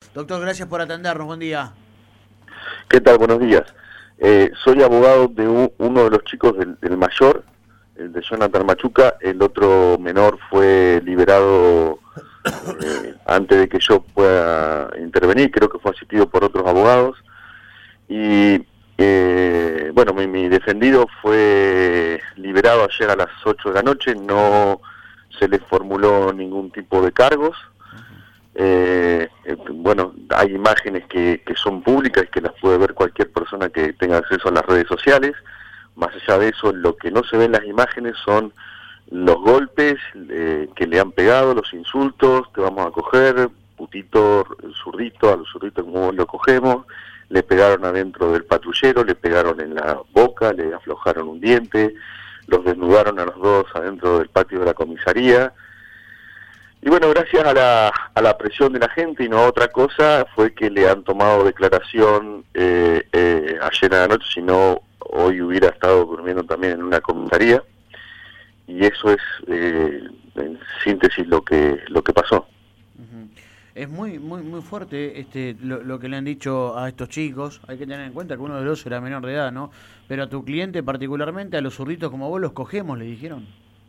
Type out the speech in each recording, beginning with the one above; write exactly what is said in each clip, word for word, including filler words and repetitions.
Doctor, gracias por atendernos, buen día. ¿Qué tal? Buenos días. Eh, soy abogado de un, uno de los chicos del, del mayor, el de Jonathan Machuca. El otro menor fue liberado eh, antes de que yo pueda intervenir, creo que fue asistido por otros abogados. Y eh, bueno, mi, mi defendido fue liberado ayer a las ocho de la noche, no se le formuló ningún tipo de cargos. Eh, eh, bueno, hay imágenes que, que son públicas y que las puede ver cualquier persona que tenga acceso a las redes sociales. Más allá de eso, lo que no se ve en las imágenes son los golpes eh, que le han pegado, los insultos, te vamos a coger, putito, zurdito, a los zurditos como lo cogemos, le pegaron adentro del patrullero, le pegaron en la boca, le aflojaron un diente, los desnudaron a los dos adentro del patio de la comisaría. Y bueno, gracias a la, a la presión de la gente y no a otra cosa, fue que le han tomado declaración eh, eh, ayer a la noche, si no hoy hubiera estado durmiendo también en una comisaría. Y eso es, eh, en síntesis, lo que lo que pasó. Uh-huh. Es muy muy muy fuerte este lo, lo que le han dicho a estos chicos. Hay que tener en cuenta que uno de los era menor de edad, ¿no? Pero a tu cliente particularmente, a los zurditos como vos los cogemos, le dijeron.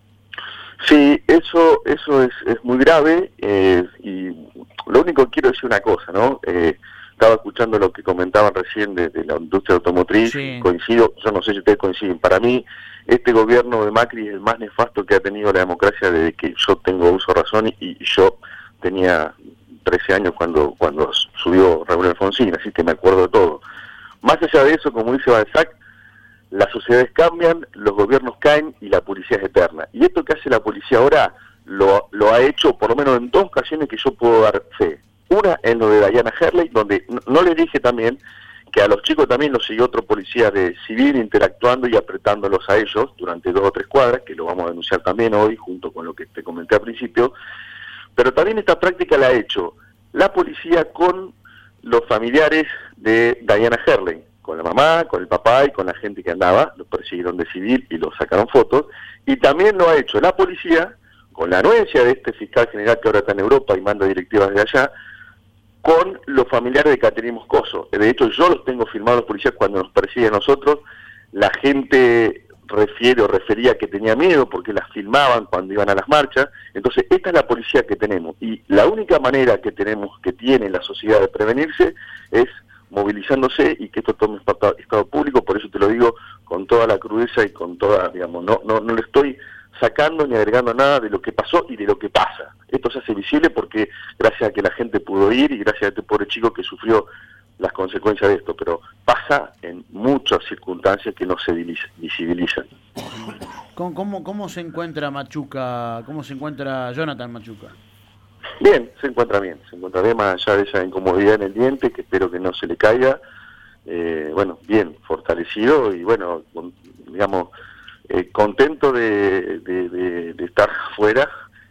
Sí, eso eso es, es muy grave, eh, y lo único que quiero decir una cosa, ¿no? Eh, estaba escuchando lo que comentaban recién de, de la industria automotriz, sí. Coincido, yo no sé si ustedes coinciden, para mí este gobierno de Macri es el más nefasto que ha tenido la democracia desde que yo tengo uso de razón, y, y yo tenía trece años cuando cuando subió Raúl Alfonsín, así que me acuerdo de todo. Más allá de eso, como dice Balzac, las sociedades cambian, los gobiernos caen y la policía es eterna. Y esto que hace la policía ahora lo, lo ha hecho por lo menos en dos ocasiones que yo puedo dar fe. Una en lo de Diana Herley, donde no, no les dije también que a los chicos también los siguió otro policía de civil interactuando y apretándolos a ellos durante dos o tres cuadras, que lo vamos a denunciar también hoy, junto con lo que te comenté al principio. Pero también esta práctica la ha hecho la policía con los familiares de Diana Herley, con la mamá, con el papá y con la gente que andaba, los persiguieron de civil y los sacaron fotos, y también lo ha hecho la policía, con la anuencia de este fiscal general que ahora está en Europa y manda directivas de allá, con los familiares de Caterina Moscoso. De hecho, yo los tengo firmados los policías cuando nos persiguen a nosotros, la gente refiere o refería que tenía miedo porque las filmaban cuando iban a las marchas. Entonces, esta es la policía que tenemos, y la única manera que tenemos, que tiene la sociedad de prevenirse, es movilizándose y que esto tome estado público. Por eso te lo digo con toda la crudeza y con toda, digamos, no no no le estoy sacando ni agregando nada de lo que pasó y de lo que pasa. Esto se hace visible porque gracias a que la gente pudo ir y gracias a este pobre chico que sufrió las consecuencias de esto, pero pasa en muchas circunstancias que no se visibilizan. ¿Cómo, cómo, cómo se encuentra Machuca, cómo se encuentra Jonathan Machuca? Bien, se encuentra bien, se encuentra bien, más allá de esa incomodidad en el diente, que espero que no se le caiga. Eh, bueno, bien, fortalecido y bueno, con, digamos, eh, contento de, de, de, de estar afuera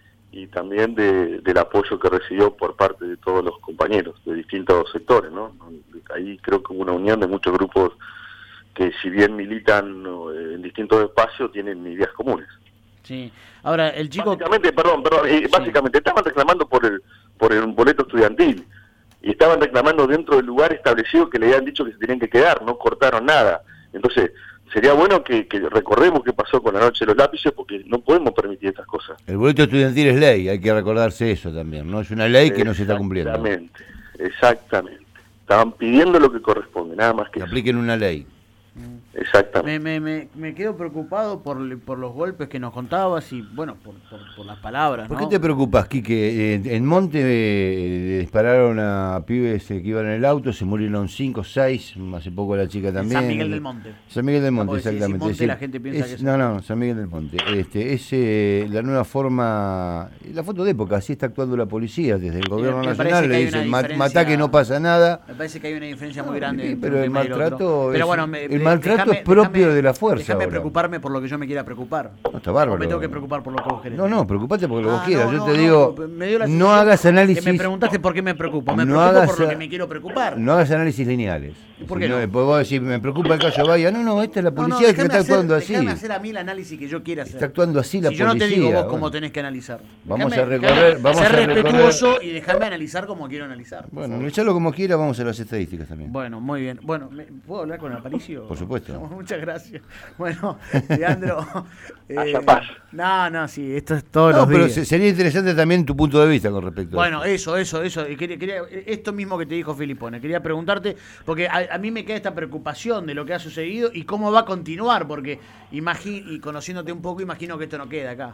y también de, del apoyo que recibió por parte de todos los compañeros de distintos sectores, ¿no? Ahí creo que hubo una unión de muchos grupos que, si bien militan en distintos espacios, tienen ideas comunes. Sí. Ahora, el chico... Básicamente, perdón, perdón, sí. básicamente estaban reclamando por el por el boleto estudiantil y estaban reclamando dentro del lugar establecido que le habían dicho que se tenían que quedar, no cortaron nada. Entonces, sería bueno que, que recordemos qué pasó con la noche de los lápices, porque no podemos permitir estas cosas. El boleto estudiantil es ley, hay que recordarse eso también, ¿no? Es una ley que no se está cumpliendo. Exactamente, exactamente. Estaban pidiendo lo que corresponde, nada más que, que apliquen una ley. Exactamente. Me, me, me, me quedo preocupado por, por los golpes que nos contabas y, bueno, por, por, por las palabras, ¿Por ¿no? qué te preocupas, Quique? En, en Monte eh, dispararon a pibes que iban en el auto, se murieron cinco, seis, hace poco la chica también. San Miguel del Monte. San Miguel del Monte, no, exactamente. Si, si Monte, es decir, la gente piensa es, que es... No, no, San Miguel del Monte. Este, es eh, la nueva forma, la foto de época, así está actuando la policía desde el gobierno me nacional, le dicen, matá que no pasa nada. Me parece que hay una diferencia muy grande. Sí, pero el maltrato... Pero es, bueno, me, el maltrato déjame, propio déjame, de la fuerza. Déjame ahora. preocuparme por lo que yo me quiera preocupar. No, está bárbaro. O me tengo que preocupar por lo que vos querés. No, no, preocupate por lo que ah, vos quieras. no, yo no, te no, digo, me dio la no hagas análisis. Que me preguntaste por qué me preocupo. Me no preocupo hagas, por lo que me quiero preocupar. No hagas análisis lineales. ¿Por qué si no? no? Vos decís, me preocupa el caso Bahía. No, no, esta es la policía no, no, que está hacer, actuando así. Déjame hacer a mí el análisis que yo quiera hacer. Está actuando así la si policía. Si yo no te digo vos bueno. cómo tenés que analizar. Vamos Déjame, a recorrer. Vamos ser a recorrer. respetuoso y déjame analizar como quiero analizar. Bueno, analizarlo como quiera, vamos a las estadísticas también. Bueno, muy bien. Bueno, ¿puedo hablar con Aparicio? Por supuesto. No, muchas gracias. Bueno, Leandro. eh, paz. No, no, sí, esto es todos No, los pero días. sería interesante también tu punto de vista con respecto Bueno, a eso, eso, eso. Quería, quería, esto mismo que te dijo Filipone. Quería preguntarte, porque a, a mí me queda esta preocupación de lo que ha sucedido y cómo va a continuar, porque imagino, y conociéndote un poco, imagino que esto no queda acá.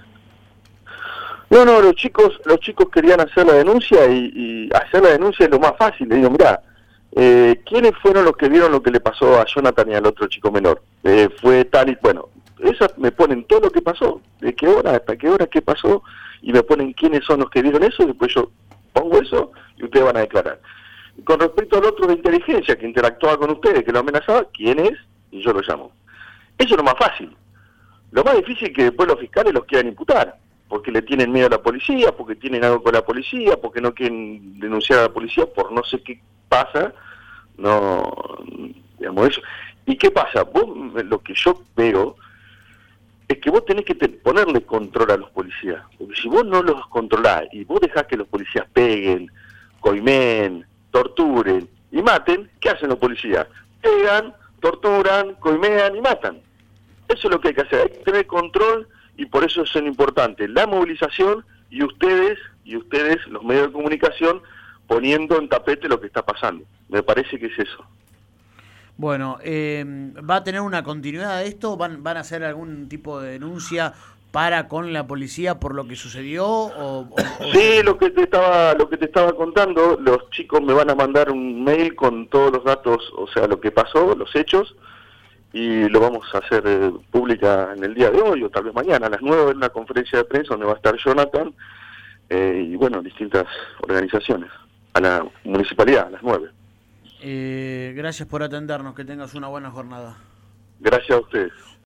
No, no, los chicos los chicos querían hacer la denuncia y, y hacer la denuncia es lo más fácil. Le digo, mirá, eh, ¿quiénes fueron los que vieron lo que le pasó a Jonathan y al otro chico menor? Eh, fue tal y, bueno, esas me ponen todo lo que pasó, de qué hora hasta qué hora, qué pasó, y me ponen quiénes son los que vieron eso, y después yo pongo eso y ustedes van a declarar. Y con respecto al otro de inteligencia que interactuaba con ustedes, que lo amenazaba, ¿quién es? Y yo lo llamo. Eso es lo más fácil. Lo más difícil es que después los fiscales los quieran imputar, porque le tienen miedo a la policía, porque tienen algo con la policía, porque no quieren denunciar a la policía, por no sé qué pasa, no, digamos eso. ¿Y qué pasa? Vos, lo que yo veo es que vos tenés que te, ponerle control a los policías, porque si vos no los controlás y vos dejás que los policías peguen, coimeen, torturen y maten, ¿qué hacen los policías? Pegan, torturan, coimean y matan. Eso es lo que hay que hacer, hay que tener control, y por eso son importantes la movilización y ustedes, y ustedes, los medios de comunicación, poniendo en tapete lo que está pasando. Me parece que es eso. Bueno, eh, ¿va a tener una continuidad de esto? ¿Van, van a hacer algún tipo de denuncia para con la policía por lo que sucedió? O, o, o... Sí, lo que te estaba lo que te estaba contando, los chicos me van a mandar un mail con todos los datos, o sea, lo que pasó, los hechos, y lo vamos a hacer eh, pública en el día de hoy o tal vez mañana a las nueve en una conferencia de prensa donde va a estar Jonathan eh, y bueno, distintas organizaciones, a la municipalidad a las nueve. Eh, gracias por atendernos, que tengas una buena jornada. Gracias a ustedes.